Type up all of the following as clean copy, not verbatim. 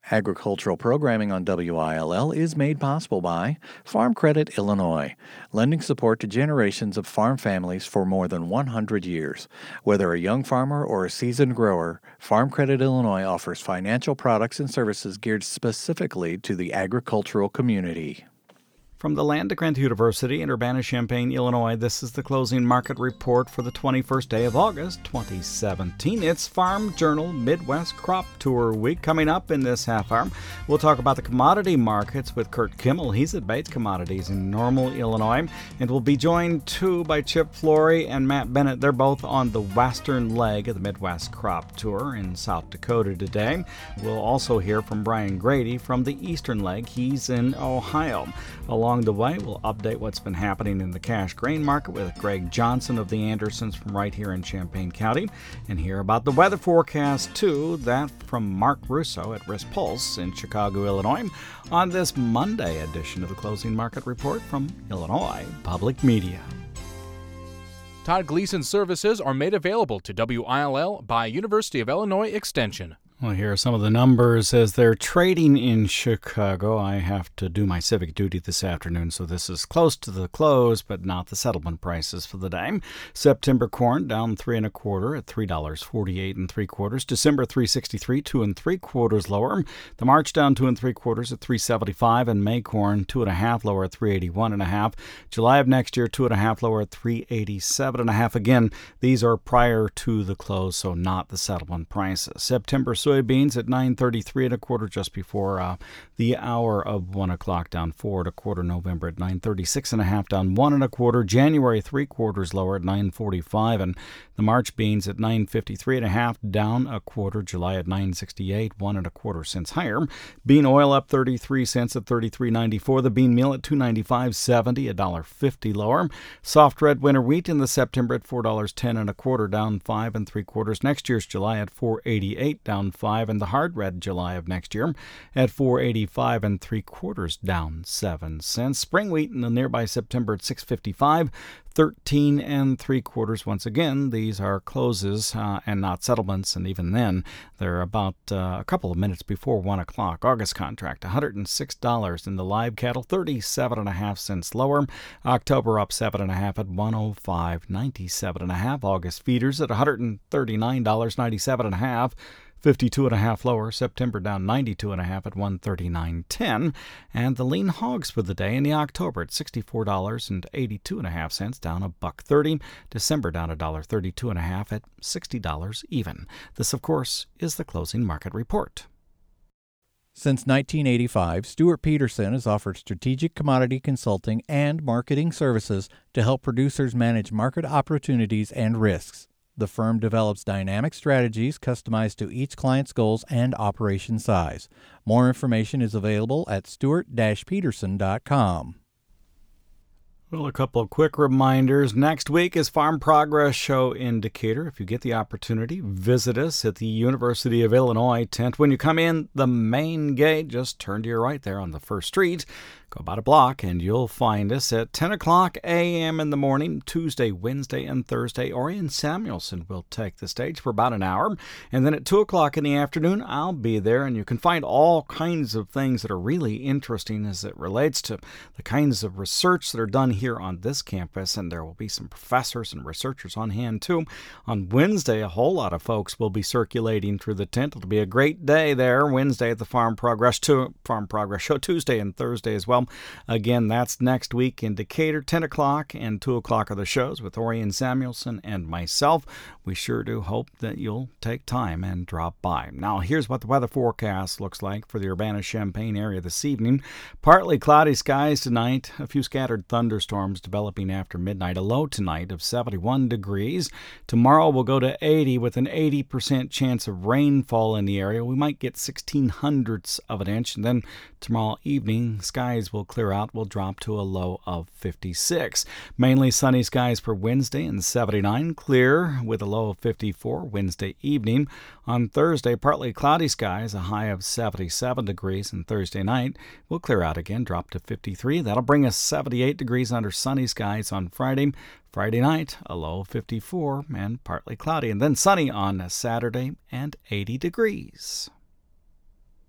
Agricultural programming on WILL is made possible by Farm Credit Illinois, lending support to generations of farm families for more than 100 years. Whether a young farmer or a seasoned grower, Farm Credit Illinois offers financial products and services geared specifically to the agricultural community. From the Land Grant University in Urbana-Champaign, Illinois, this is the closing market report for the 21st day of August, 2017. It's Farm Journal Midwest Crop Tour Week. Coming up in this half hour, we'll talk about the commodity markets with Kurt Kimmel. He's at Bates Commodities in Normal, Illinois. And we'll be joined, too, by Chip Flory and Matt Bennett. They're both on the western leg of the Midwest Crop Tour in South Dakota today. We'll also hear from Brian Grady from the eastern leg. He's in Ohio. Along the way, we'll update what's been happening in the cash grain market with Greg Johnson of the Andersons from right here in Champaign County, and hear about the weather forecast, too, that from Mark Russo at Risk Pulse in Chicago, Illinois, on this Monday edition of the Closing Market Report from Illinois Public Media. Todd Gleason services are made available to WILL by University of Illinois Extension. Well, here are some of the numbers as they're trading in Chicago. I have to do my civic duty this afternoon, so this is close to the close, but not the settlement prices for the day. September corn down 3 1/4 at $3.48 3/4. December $3.63, 2 3/4 lower. The March down 2 3/4 at $3.75, and May corn 2 1/2 lower at $3.81 1/2. July of next year 2 1/2 lower at $3.87 1/2. Again, these are prior to the close, so not the settlement prices. September soybeans at $9.33 1/4 just before the hour of 1 o'clock, down 4 1/4. November at $9.36 1/2, down 1 1/4. January 3/4 lower at $9.45, and the March beans at $9.53 1/2, down 1/4. July at $9.68, 1 1/4 cents higher. Bean oil up 33 cents at $33.94. The bean meal at $2.95.70, $1.50 lower. Soft red winter wheat in the September at $4.10 1/4, down 5 3/4. Next year's July at $4.88, down 5, and the hard red July of next year at $4.85 3/4, down 7 cents. Spring wheat in the nearby September at $6.55, 13 3/4. Once again, these are closes and not settlements, and even then, they're about a couple of minutes before 1 o'clock. August contract, $106 in the live cattle, 37 1/2 cents lower. October up 7 1/2 at 105.97 1/2. August feeders at $139.97 1/2. 52 1/2 lower. September down 92 1/2 at 139.10. And the lean hogs for the day in the October at $64.82 1/2, down $1.30. December down $1.32 1/2 at $60 even. This, of course, is the closing market report. Since 1985, Stuart Peterson has offered strategic commodity consulting and marketing services to help producers manage market opportunities and risks. The firm develops dynamic strategies customized to each client's goals and operation size. More information is available at stuart-peterson.com. Well, a couple of quick reminders. Next week is Farm Progress Show in Decatur. If you get the opportunity, visit us at the University of Illinois tent. When you come in the main gate, just turn to your right there on the first street. Go about a block, and you'll find us at 10 o'clock a.m. in the morning, Tuesday, Wednesday, and Thursday. Orion Samuelson will take the stage for about an hour. And then at 2 o'clock in the afternoon, I'll be there, and you can find all kinds of things that are really interesting as it relates to the kinds of research that are done here on this campus. And there will be some professors and researchers on hand, too. On Wednesday, a whole lot of folks will be circulating through the tent. It'll be a great day there, Wednesday at the Farm Progress Show, Tuesday and Thursday as well. Again, that's next week in Decatur. 10 o'clock and 2 o'clock are the shows with Orion Samuelson and myself. We sure do hope that you'll take time and drop by. Now, here's what the weather forecast looks like for the Urbana-Champaign area this evening. Partly cloudy skies tonight. A few scattered thunderstorms developing after midnight. A low tonight of 71 degrees. Tomorrow we'll go to 80 with an 80% chance of rainfall in the area. We might get 0.16 of an inch. And then tomorrow evening, skies will clear out. We'll drop to a low of 56. Mainly sunny skies for Wednesday and 79. Clear with a low of 54 Wednesday evening. On Thursday, partly cloudy skies, a high of 77 degrees. And Thursday night, we'll clear out again, drop to 53. That'll bring us 78 degrees under sunny skies on Friday. Friday night, a low of 54 and partly cloudy. And then sunny on Saturday and 80 degrees.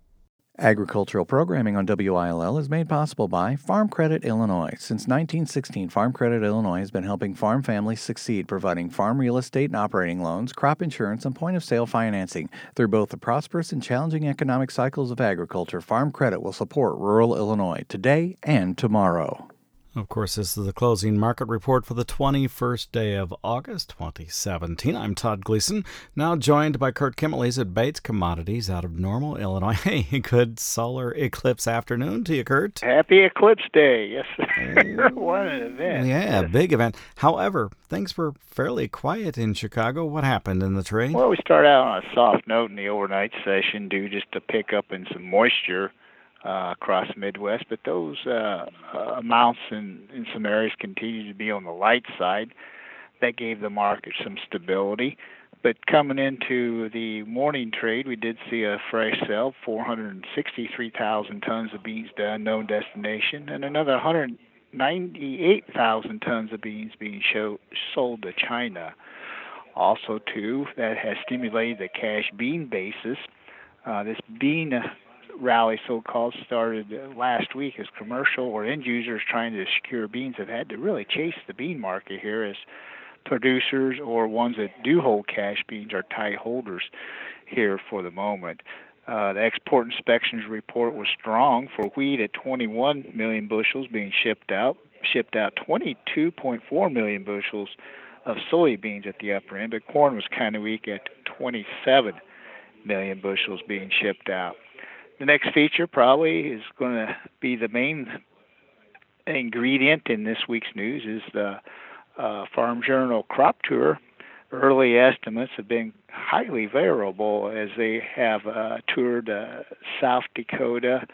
Agricultural programming on WILL is made possible by Farm Credit Illinois. Since 1916, Farm Credit Illinois has been helping farm families succeed, providing farm real estate and operating loans, crop insurance, and point-of-sale financing. Through both the prosperous and challenging economic cycles of agriculture, Farm Credit will support rural Illinois today and tomorrow. Of course, this is the closing market report for the 21st day of August 2017. I'm Todd Gleason, now joined by Kurt Kimmerle at Bates Commodities out of Normal, Illinois. Hey, good solar eclipse afternoon to you, Kurt. Happy Eclipse Day. Yes, sir. What an event. Yeah, yes. Big event. However, things were fairly quiet in Chicago. What happened in the trade? Well, we start out on a soft note in the overnight session due just to pick up in some moisture across the Midwest, but those amounts in some areas continue to be on the light side. That gave the market some stability. But coming into the morning trade, we did see a fresh sell, 463,000 tons of beans to unknown destination, and another 198,000 tons of beans being sold to China. Also, too, that has stimulated the cash bean basis. This bean rally, so-called, started last week as commercial or end users trying to secure beans have had to really chase the bean market here as producers or ones that do hold cash beans are tight holders here for the moment. The export inspections report was strong for wheat at 21 million bushels being shipped out 22.4 million bushels of soybeans at the upper end, but corn was kind of weak at 27 million bushels being shipped out. The next feature probably is going to be the main ingredient in this week's news is the Farm Journal Crop Tour. Early estimates have been highly variable as they have toured South Dakota,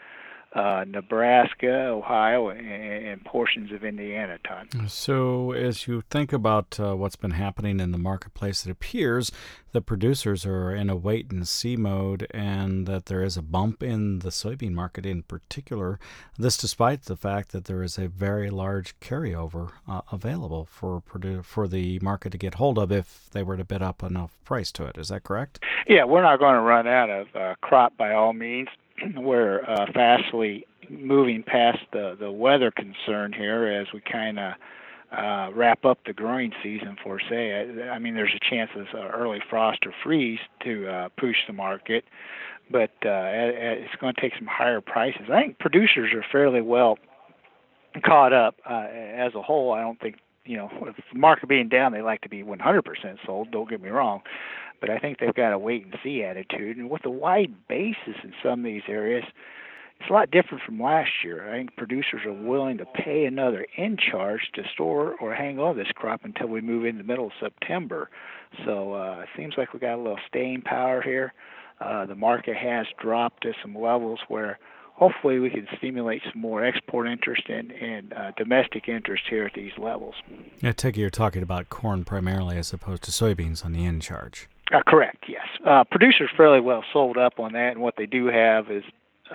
Nebraska, Ohio, and portions of Indiana, Todd. So as you think about what's been happening in the marketplace, it appears the producers are in a wait-and-see mode and that there is a bump in the soybean market in particular, this despite the fact that there is a very large carryover available for the market to get hold of if they were to bid up enough price to it. Is that correct? Yeah, we're not going to run out of crop by all means. We're fastly moving past the weather concern here as we kind of wrap up the growing season for say. I mean, there's a chance of early frost or freeze to push the market, but it's going to take some higher prices. I think producers are fairly well caught up as a whole. I don't think, with the market being down, they like to be 100% sold, don't get me wrong. But I think they've got a wait-and-see attitude. And with the wide basis in some of these areas, it's a lot different from last year. I think producers are willing to pay another end charge to store or hang on this crop until we move in the middle of September. So it seems like we got a little staying power here. The market has dropped to some levels where hopefully we can stimulate some more export interest and domestic interest here at these levels. I take it you're talking about corn primarily as opposed to soybeans on the end charge. Correct, yes. Producers fairly well sold up on that, and what they do have is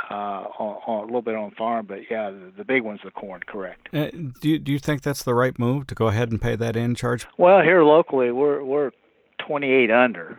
on a little bit on farm, but yeah, the big one's the corn, correct. Do you think that's the right move to go ahead and pay that end charge? Well, here locally, we're 28 under.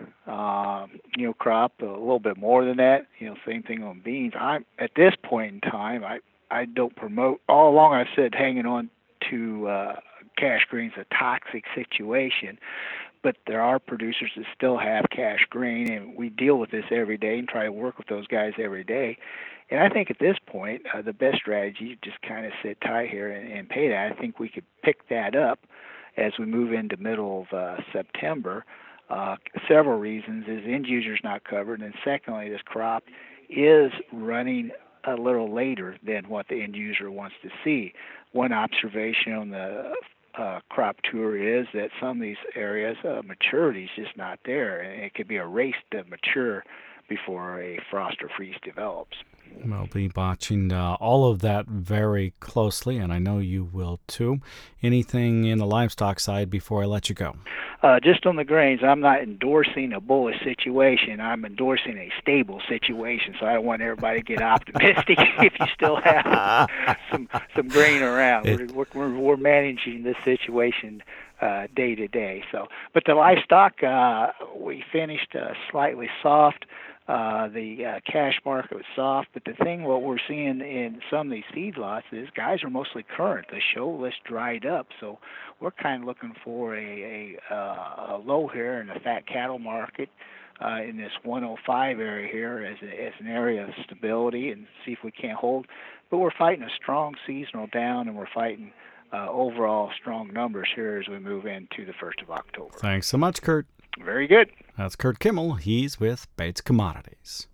Crop a little bit more than that. Same thing on beans. At this point in time, I don't promote. All along, I've said hanging on to cash grain's a toxic situation. But there are producers that still have cash grain, and we deal with this every day and try to work with those guys every day. And I think at this point, the best strategy is just kind of sit tight here and pay that. I think we could pick that up as we move into middle of September. Several reasons is end users not covered, and secondly, this crop is running a little later than what the end user wants to see. One observation on the crop tour is that some of these areas maturity is just not there, and it could be a race to mature before a frost or freeze develops. We'll be watching all of that very closely, and I know you will too. Anything in the livestock side before I let you go? Just on the grains, I'm not endorsing a bullish situation. I'm endorsing a stable situation, so I don't want everybody to get optimistic if you still have some grain around. We're managing this situation day to day. So, but the livestock we finished slightly soft. The cash market was soft, but the thing what we're seeing in some of these feedlots is guys are mostly current. The show list dried up, so we're kind of looking for a low here in the fat cattle market in this 105 area here as an area of stability and see if we can't hold. But we're fighting a strong seasonal down, and we're fighting overall strong numbers here as we move into the 1st of October. Thanks so much, Kurt. Very good. That's Kurt Kimmel. He's with Bates Commodities.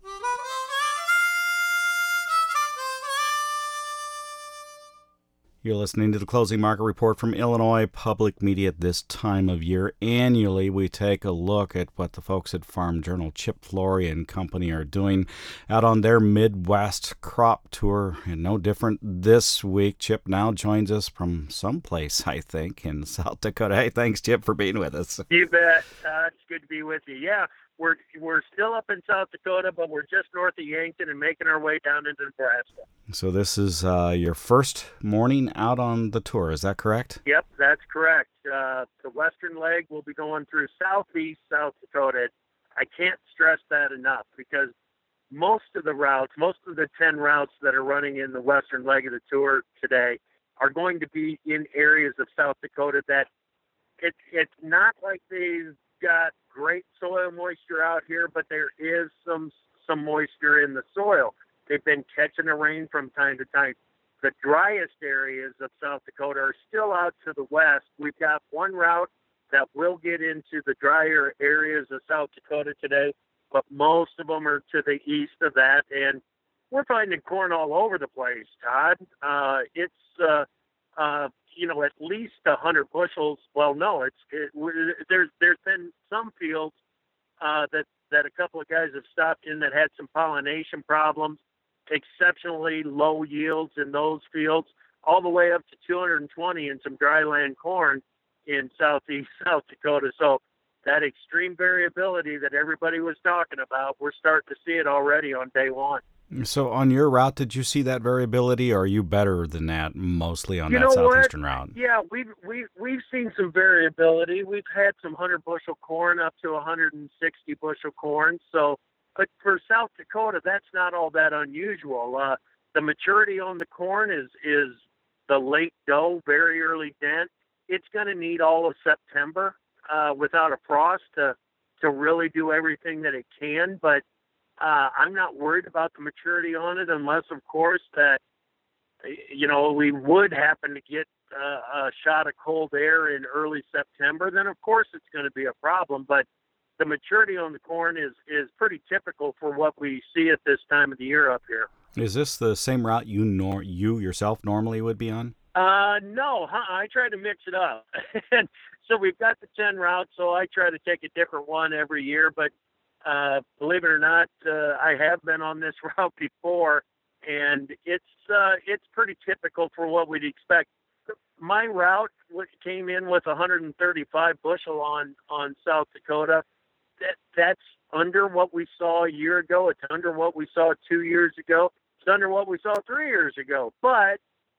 You're listening to the Closing Market Report from Illinois Public Media at this time of year. Annually, we take a look at what the folks at Farm Journal, Chip Flory and company, are doing out on their Midwest crop tour. And no different this week. Chip now joins us from someplace, I think, in South Dakota. Hey, thanks, Chip, for being with us. You bet. It's good to be with you. Yeah, we're still up in South Dakota, but we're just north of Yankton and making our way down into Nebraska. So this is your first morning out on the tour, is that correct? Yep, that's correct. The western leg will be going through southeast South Dakota. I can't stress that enough because most of the 10 routes that are running in the western leg of the tour today are going to be in areas of South Dakota that it's not like they've got great soil moisture out here, but there is some moisture in the soil. They've been catching the rain from time to time. The driest areas of South Dakota are still out to the west. We've got one route that will get into the drier areas of South Dakota today, but most of them are to the east of that, and we're finding corn all over the place, Todd. It's at least 100 bushels. Well, no, there's been some fields that a couple of guys have stopped in that had some pollination problems, exceptionally low yields in those fields, all the way up to 220 in some dryland corn in southeast South Dakota. So that extreme variability that everybody was talking about, we're starting to see it already on day one. So on your route, did you see that variability, or are you better than that mostly on that southeastern route? Yeah, we've seen some variability. We've had some 100 bushel corn up to 160 bushel corn. So, but for South Dakota, that's not all that unusual. The maturity on the corn is the late dough, very early dent. It's going to need all of September without a frost to really do everything that it can, but I'm not worried about the maturity on it unless, of course, that, we would happen to get a shot of cold air in early September. Then, of course, it's going to be a problem. But the maturity on the corn is pretty typical for what we see at this time of the year up here. Is this the same route you yourself normally would be on? No, I try to mix it up. And so we've got the 10 routes, so I try to take a different one every year. But believe it or not, I have been on this route before, and it's pretty typical for what we'd expect. My route came in with 135 bushel on South Dakota. That's under what we saw a year ago. It's under what we saw 2 years ago. It's under what we saw 3 years ago. But,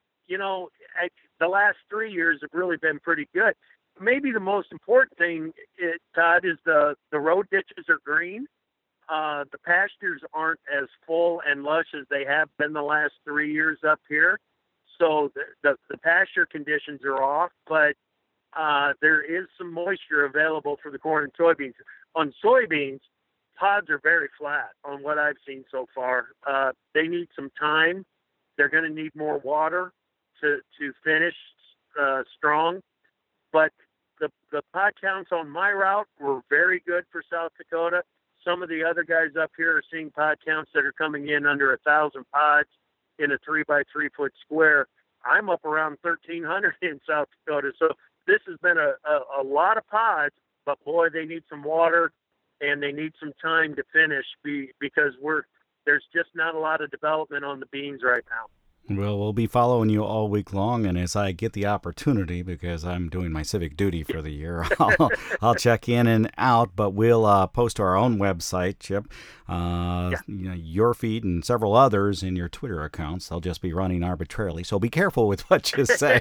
the last 3 years have really been pretty good. Maybe the most important thing, Todd, is the road ditches are green. The pastures aren't as full and lush as they have been the last 3 years up here. So the pasture conditions are off, but there is some moisture available for the corn and soybeans. On soybeans, pods are very flat on what I've seen so far. They need some time. They're going to need more water to finish strong. But the pod counts on my route were very good for South Dakota. Some of the other guys up here are seeing pod counts that are coming in under 1,000 pods in a 3x3 foot square. I'm up around 1,300 in South Dakota. So this has been a lot of pods, but boy, they need some water and they need some time to finish because there's just not a lot of development on the beans right now. Well, we'll be following you all week long, and as I get the opportunity, because I'm doing my civic duty for the year, I'll check in and out, but we'll post to our own website, Chip, your feed and several others in your Twitter accounts. They'll just be running arbitrarily, so be careful with what you say.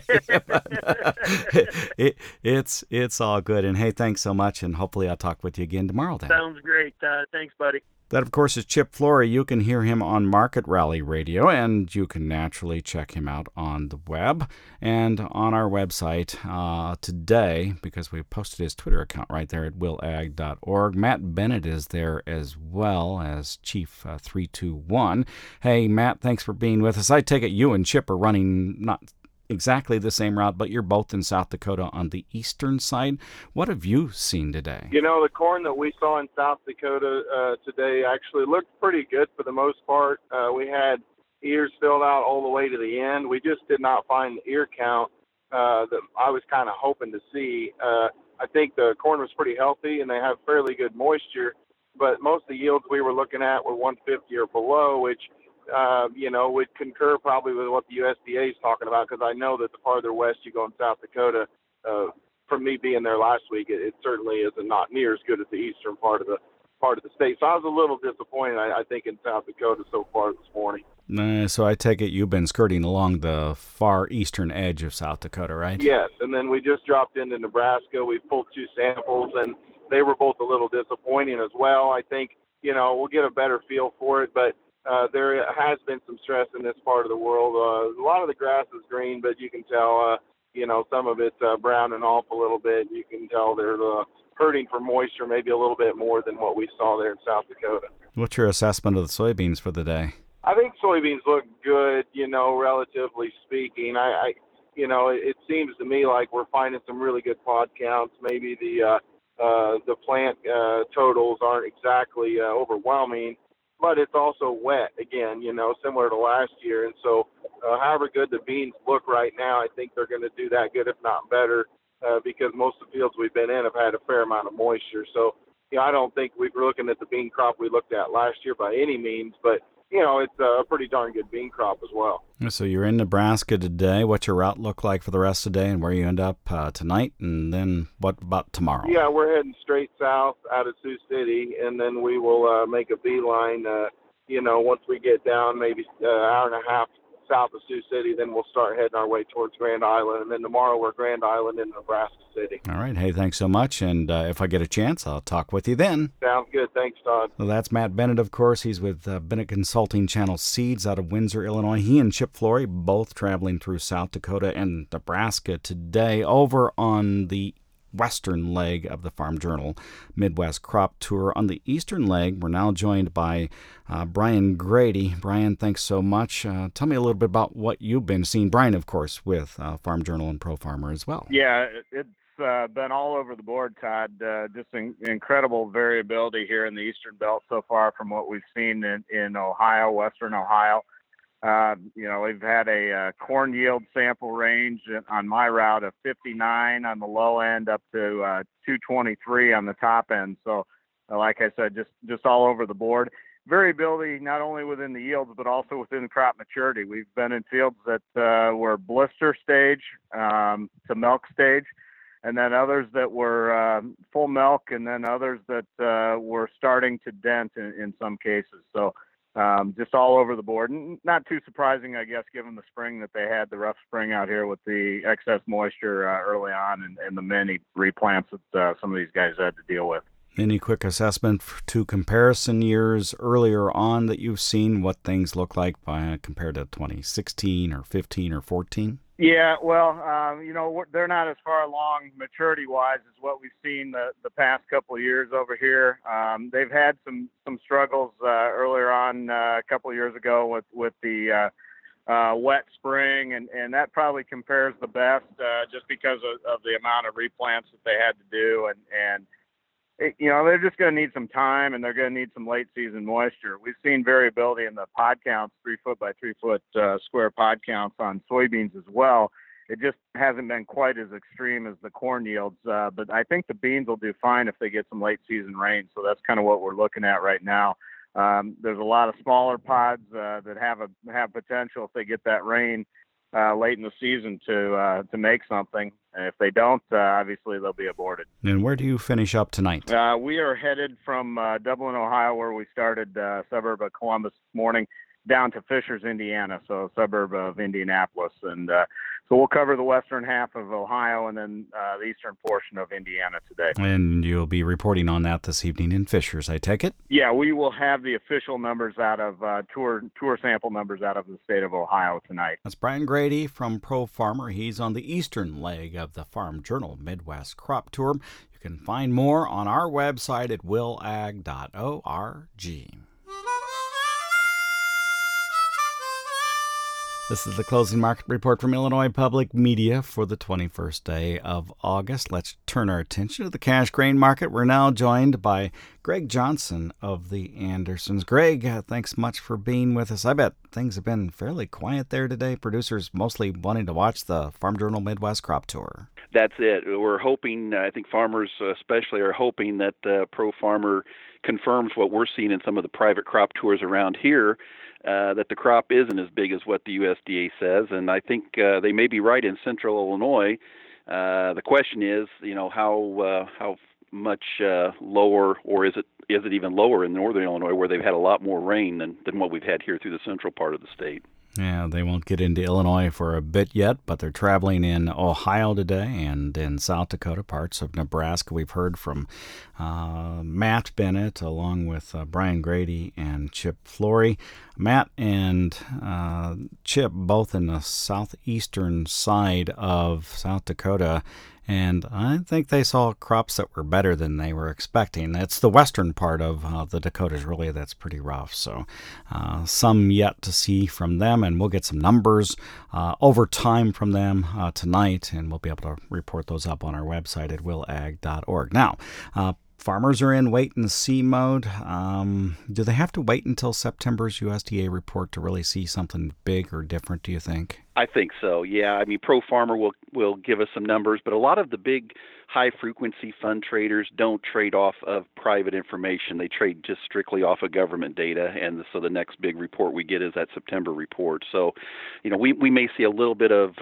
It's all good, and hey, thanks so much, and hopefully I'll talk with you again tomorrow then. Sounds great. Thanks, buddy. That, of course, is Chip Flory. You can hear him on Market Rally Radio, and you can naturally check him out on the web and on our website today, because we posted his Twitter account right there at willag.org. Matt Bennett is there as well as Chief 321. Hey, Matt, thanks for being with us. I take it you and Chip are running not exactly the same route, but you're both in South Dakota on the eastern side. What have you seen today? The corn that we saw in South Dakota today actually looked pretty good for the most part. We had ears filled out all the way to the end. We just did not find the ear count that I was kind of hoping to see. I think the corn was pretty healthy, and they have fairly good moisture, but most of the yields we were looking at were 150 or below, which would concur probably with what the USDA is talking about, because I know that the farther west you go in South Dakota, from me being there last week, it certainly is not near as good as the eastern part of the state. So I was a little disappointed, I think, in South Dakota so far this morning. So I take it you've been skirting along the far eastern edge of South Dakota, right? Yes, and then we just dropped into Nebraska. We pulled 2 samples, and they were both a little disappointing as well. I think, we'll get a better feel for it, but there has been some stress in this part of the world. A lot of the grass is green, but you can tell, some of it's browning off a little bit. You can tell they're hurting for moisture maybe a little bit more than what we saw there in South Dakota. What's your assessment of the soybeans for the day? I think soybeans look good, relatively speaking. It seems to me like we're finding some really good pod counts. Maybe the plant totals aren't exactly overwhelming, but it's also wet again, similar to last year. And so however good the beans look right now, I think they're going to do that good, if not better, because most of the fields we've been in have had a fair amount of moisture. So, I don't think we were looking at the bean crop we looked at last year by any means, but, it's a pretty darn good bean crop as well. So you're in Nebraska today. What's your route look like for the rest of the day, and where you end up tonight? And then what about tomorrow? Yeah, we're heading straight south out of Sioux City, and then we will make a beeline, once we get down maybe an hour and a half south of Sioux City, then we'll start heading our way towards Grand Island. And then tomorrow we're Grand Island in Nebraska City. All right. Hey, thanks so much. And if I get a chance, I'll talk with you then. Sounds good. Thanks, Todd. Well, that's Matt Bennett, of course. He's with Bennett Consulting Channel Seeds out of Windsor, Illinois. He and Chip Flory both traveling through South Dakota and Nebraska today over on the western leg of the Farm Journal Midwest Crop Tour. On the eastern leg, we're now joined by Brian Grady. Brian, thanks so much. Tell me a little bit about what you've been seeing. Brian, of course, with Farm Journal and Pro Farmer as well. Yeah, it's been all over the board, Todd. Just incredible variability here in the Eastern Belt so far from what we've seen in Ohio, Western Ohio. We've had a corn yield sample range on my route of 59 on the low end up to 223 on the top end. So, like I said, just all over the board. Variability not only within the yields, but also within crop maturity. We've been in fields that were blister stage to milk stage, and then others that were full milk, and then others that were starting to dent in some cases. So, just all over the board. Not too surprising, I guess, given the spring that they had, the rough spring out here with the excess moisture early on and the many replants that some of these guys had to deal with. Any quick assessment to comparison years earlier on that you've seen, what things look like compared to 2016 or 15 or 14? Yeah, well, they're not as far along maturity-wise as what we've seen the past couple of years over here. They've had some struggles earlier on a couple of years ago with the wet spring, and that probably compares the best just because of the amount of replants that they had to do, and they're just going to need some time, and they're going to need some late season moisture. We've seen variability in the pod counts, 3 foot by 3 foot square pod counts on soybeans as well. It just hasn't been quite as extreme as the corn yields, but I think the beans will do fine if they get some late season rain. So that's kind of what we're looking at right now. There's a lot of smaller pods that have potential if they get that rain late in the season to make something. And if they don't, obviously they'll be aborted. And where do you finish up tonight? We are headed from Dublin, Ohio, where we started, suburb of Columbus this morning, down to Fishers, Indiana, so a suburb of Indianapolis. And so we'll cover the western half of Ohio and then the eastern portion of Indiana today. And you'll be reporting on that this evening in Fishers, I take it? Yeah, we will have the official numbers out of tour sample numbers out of the state of Ohio tonight. That's Brian Grady from Pro Farmer. He's on the eastern leg of the Farm Journal Midwest Crop Tour. You can find more on our website at willag.org. This is the closing market report from Illinois Public Media for the 21st day of August. Let's turn our attention to the cash grain market. We're now joined by Greg Johnson of the Andersons. Greg, thanks much for being with us. I bet things have been fairly quiet there today. Producers mostly wanting to watch the Farm Journal Midwest Crop Tour. That's it. We're hoping, I think farmers especially are hoping that Pro Farmer confirms what we're seeing in some of the private crop tours around here, that the crop isn't as big as what the USDA says, and I think they may be right in central Illinois. The question is, how much lower, or is it even lower in northern Illinois, where they've had a lot more rain than what we've had here through the central part of the state? Yeah, they won't get into Illinois for a bit yet, but they're traveling in Ohio today and in South Dakota, parts of Nebraska. We've heard from Matt Bennett along with Brian Grady and Chip Flory. Matt and Chip both in the southeastern side of South Dakota, and I think they saw crops that were better than they were expecting. It's the western part of the Dakotas, really, that's pretty rough. So some yet to see from them, and we'll get some numbers over time from them tonight, and we'll be able to report those up on our website at willag.org. Now, farmers are in wait-and-see mode. Do they have to wait until September's USDA report to really see something big or different, do you think? I think so, yeah. I mean, Pro Farmer will give us some numbers, but a lot of the big high-frequency fund traders don't trade off of private information. They trade just strictly off of government data, and so the next big report we get is that September report. So, we may see a little bit of,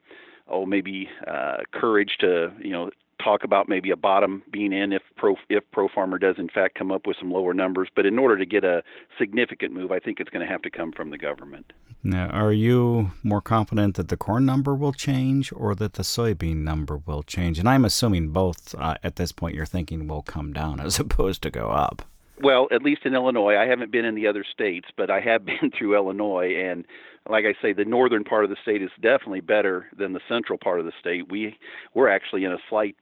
maybe courage to, talk about maybe a bottom being in if Pro Farmer does in fact come up with some lower numbers. But in order to get a significant move, I think it's going to have to come from the government. Now, are you more confident that the corn number will change or that the soybean number will change? And I'm assuming both at this point you're thinking will come down as opposed to go up. Well, at least in Illinois. I haven't been in the other states, but I have been through Illinois, and like I say, the northern part of the state is definitely better than the central part of the state. We're actually in a slight,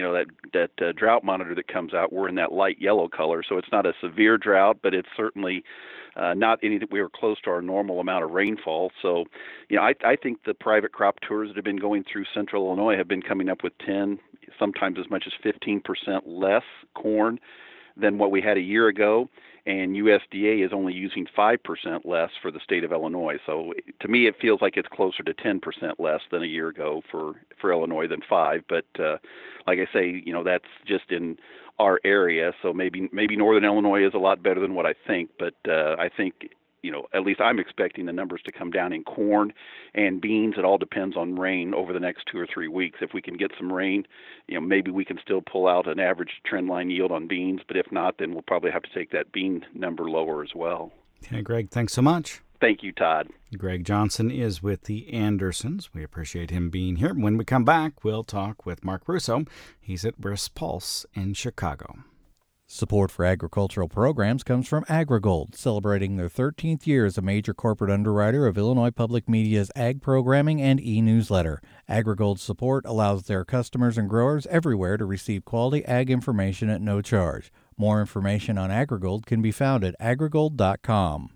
that drought monitor that comes out, we're in that light yellow color, so it's not a severe drought, but it's certainly not any that we were close to our normal amount of rainfall. So, I think the private crop tours that have been going through central Illinois have been coming up with 10, sometimes as much as 15% less corn than what we had a year ago, and USDA is only using 5% less for the state of Illinois. So to me, it feels like it's closer to 10% less than a year ago for Illinois than 5%. But like I say, that's just in our area. So maybe northern Illinois is a lot better than what I think. But I think, at least I'm expecting the numbers to come down in corn and beans. It all depends on rain over the next 2 or 3 weeks. If we can get some rain, maybe we can still pull out an average trend line yield on beans. But if not, then we'll probably have to take that bean number lower as well. Okay, Greg, thanks so much. Thank you, Todd. Greg Johnson is with the Andersons. We appreciate him being here. When we come back, we'll talk with Mark Russo. He's at Risk Pulse in Chicago. Support for agricultural programs comes from AgriGold, celebrating their 13th year as a major corporate underwriter of Illinois Public Media's ag programming and e-newsletter. AgriGold's support allows their customers and growers everywhere to receive quality ag information at no charge. More information on AgriGold can be found at agrigold.com.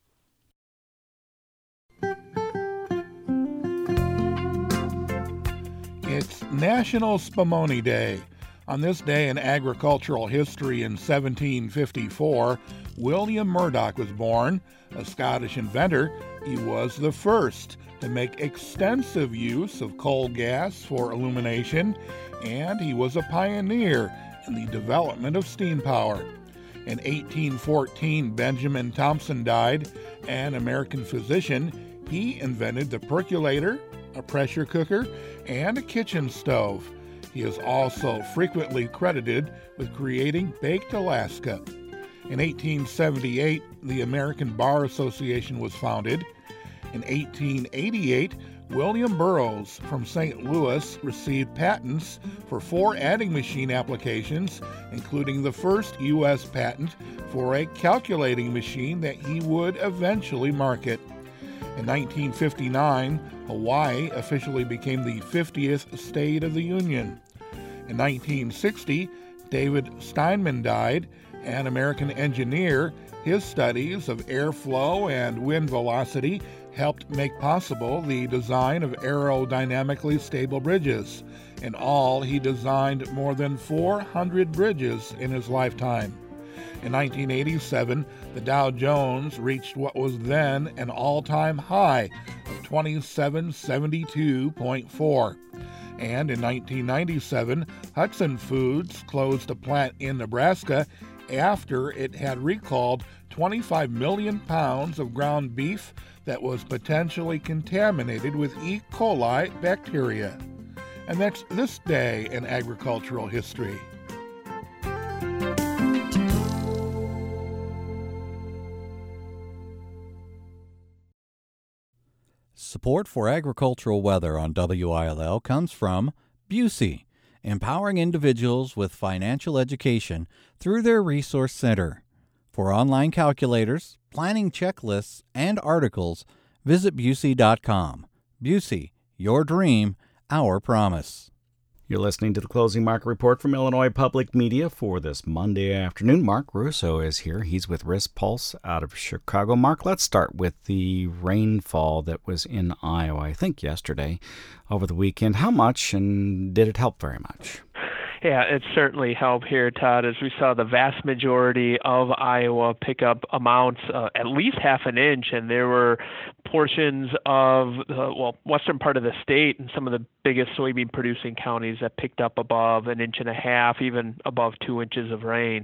It's National Spumoni Day. On this day in agricultural history in 1754, William Murdoch was born. A Scottish inventor, he was the first to make extensive use of coal gas for illumination, and he was a pioneer in the development of steam power. In 1814, Benjamin Thompson died, an American physician. He invented the percolator, a pressure cooker, and a kitchen stove. He is also frequently credited with creating Baked Alaska. In 1878, the American Bar Association was founded. In 1888, William Burroughs from St. Louis received patents for 4 adding machine applications, including the first U.S. patent for a calculating machine that he would eventually market. In 1959, Hawaii officially became the 50th state of the Union. In 1960, David Steinman died, an American engineer. His studies of airflow and wind velocity helped make possible the design of aerodynamically stable bridges. In all, he designed more than 400 bridges in his lifetime. In 1987, the Dow Jones reached what was then an all-time high of 2772.4. And in 1997, Hudson Foods closed a plant in Nebraska after it had recalled 25 million pounds of ground beef that was potentially contaminated with E. coli bacteria. And that's this day in agricultural history. Support for agricultural weather on WILL comes from Busey, empowering individuals with financial education through their resource center. For online calculators, planning checklists, and articles, visit Busey.com. Busey, your dream, our promise. You're listening to the Closing Market Report from Illinois Public Media for this Monday afternoon. Mark Russo is here. He's with Risk Pulse out of Chicago. Mark, let's start with the rainfall that was in Iowa, I think yesterday, over the weekend. How much, and did it help very much? Yeah, it certainly helped here, Todd, as we saw the vast majority of Iowa pick up amounts, at least half an inch, and there were portions of the western part of the state and some of the biggest soybean producing counties that picked up above an inch and a half, even above 2 inches of rain.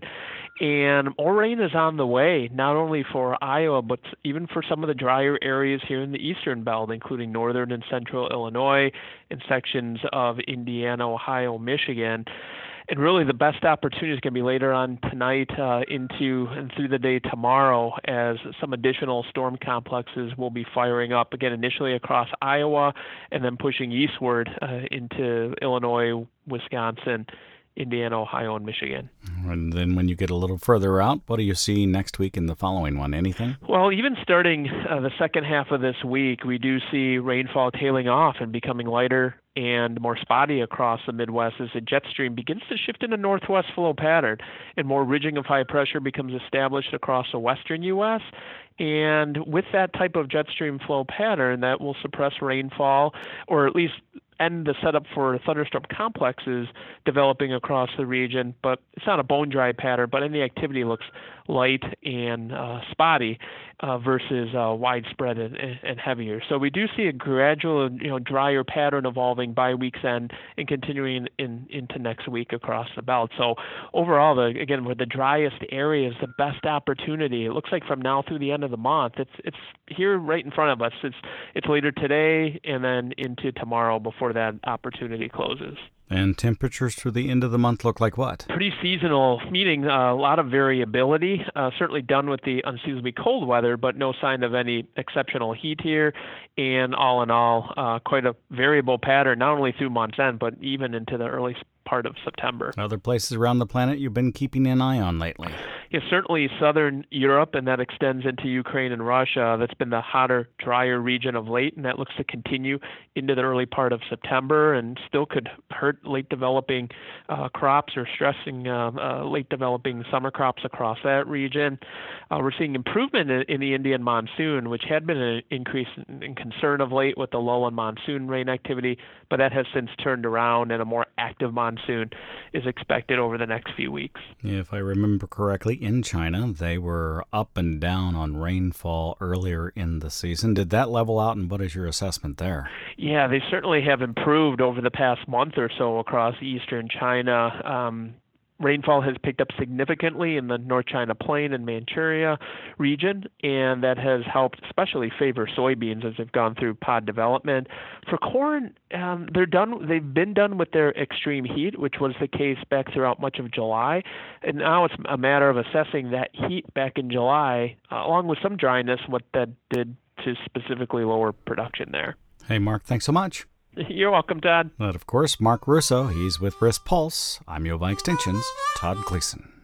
And more rain is on the way, not only for Iowa, but even for some of the drier areas here in the eastern belt, including northern and central Illinois and sections of Indiana, Ohio, Michigan. And really the best opportunity is going to be later on tonight into and through the day tomorrow, as some additional storm complexes will be firing up, again, initially across Iowa and then pushing eastward into Illinois, Wisconsin, Indiana, Ohio, and Michigan. And then when you get a little further out, what do you see next week and the following one? Anything? Well, even starting the second half of this week, we do see rainfall tailing off and becoming lighter and more spotty across the Midwest as the jet stream begins to shift in a northwest flow pattern and more ridging of high pressure becomes established across the western U.S. And with that type of jet stream flow pattern, that will suppress rainfall, or at least end the setup for thunderstorm complexes developing across the region. But it's not a bone dry pattern, but any activity looks light and spotty versus widespread and heavier. So we do see a gradual, drier pattern evolving by week's end and continuing into next week across the belt. So overall, again, with the driest areas, the best opportunity. It looks like from now through the end of the month, it's here right in front of us. It's later today and then into tomorrow before that opportunity closes. And temperatures through the end of the month look like what? Pretty seasonal, meaning a lot of variability, certainly done with the unseasonably cold weather, but no sign of any exceptional heat here. And all in all, quite a variable pattern, not only through month's end, but even into the early part of September. Other places around the planet you've been keeping an eye on lately? Yeah, certainly southern Europe, and that extends into Ukraine and Russia. That's been the hotter, drier region of late, and that looks to continue into the early part of September and still could hurt late developing crops or stressing late developing summer crops across that region. We're seeing improvement in the Indian monsoon, which had been an increase in concern of late with the lull in monsoon rain activity, but that has since turned around, and a more active monsoon is expected over the next few weeks. If I remember correctly, in China, they were up and down on rainfall earlier in the season. Did that level out, and what is your assessment there? Yeah, they certainly have improved over the past month or so across eastern China. Rainfall has picked up significantly in the North China Plain and Manchuria region, and that has helped especially favor soybeans as they've gone through pod development. For corn, they've been done with their extreme heat, which was the case back throughout much of July, and now it's a matter of assessing that heat back in July, along with some dryness, what that did to specifically lower production there. Hey, Mark, thanks so much. You're welcome, Todd. And of course, Mark Russo. He's with Risk Pulse. I'm UofI Extension's Todd Gleason.